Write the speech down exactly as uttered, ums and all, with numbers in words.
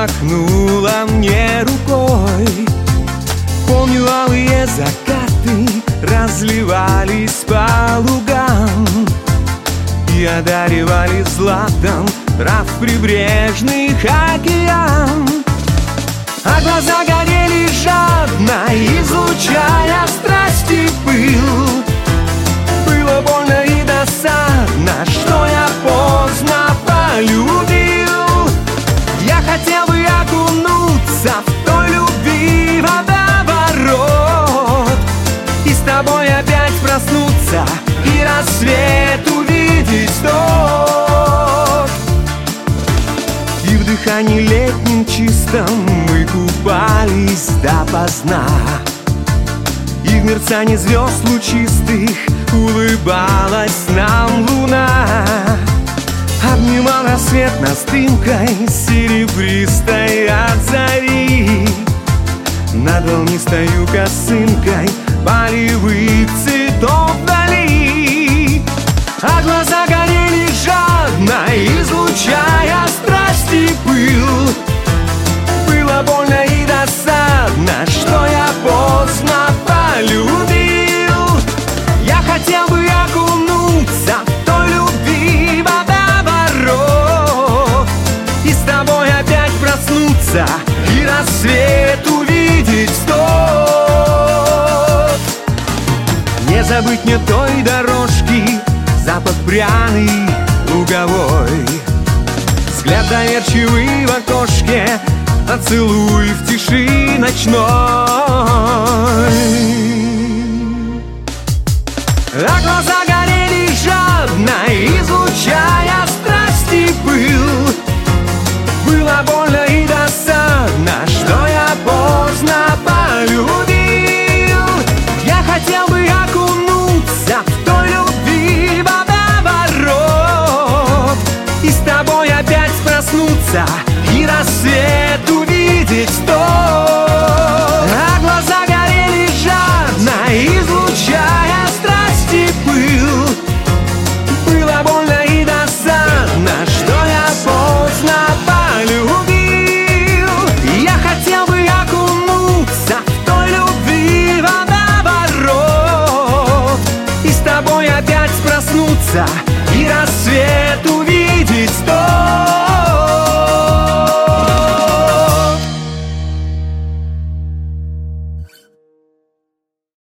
махнула мне рукой. Помню, алые закаты разливались по лугам и одаривали златом трав прибрежных океан. А глаза горели жадно, излучая страсти пыл. Было больно и досадно, что я поздно полюбил. Я хотел бы окунуться в той любви водоворот и с тобой опять проснуться и рассвет увидеть вновь. И в дыхании летнем чистом мы купались допоздна, и в мерцании звезд лучистых улыбалась нам луна. Обнимал рассвет нас дымкой серебристой от зари, над волнистою косынкой полевых цветов вдали. А глаза горели жадно, излучая страсти пыл. Было больно и досадно, что я поздно полюбил. Я хотел бы окунуться в той любви водоворот и с тобой опять проснуться и рассвет увидеть вновь. Не забыть мне той дорожки, запах пряный луговой, взгляд доверчивый в окошке, поцелуй в тиши ночной. А глаза горели жадно, излучая страсти пыл. Было больно и досадно, что я поздно полюбил. Я хотел бы окунуться в той любви водоворот и с тобой опять проснуться и рассвет увидеть вновь. А глаза горели жадно, излучая страсти пыл. Было больно и досадно, что я поздно полюбил. Я хотел бы окунуться в той любви водоворот и с тобой опять проснуться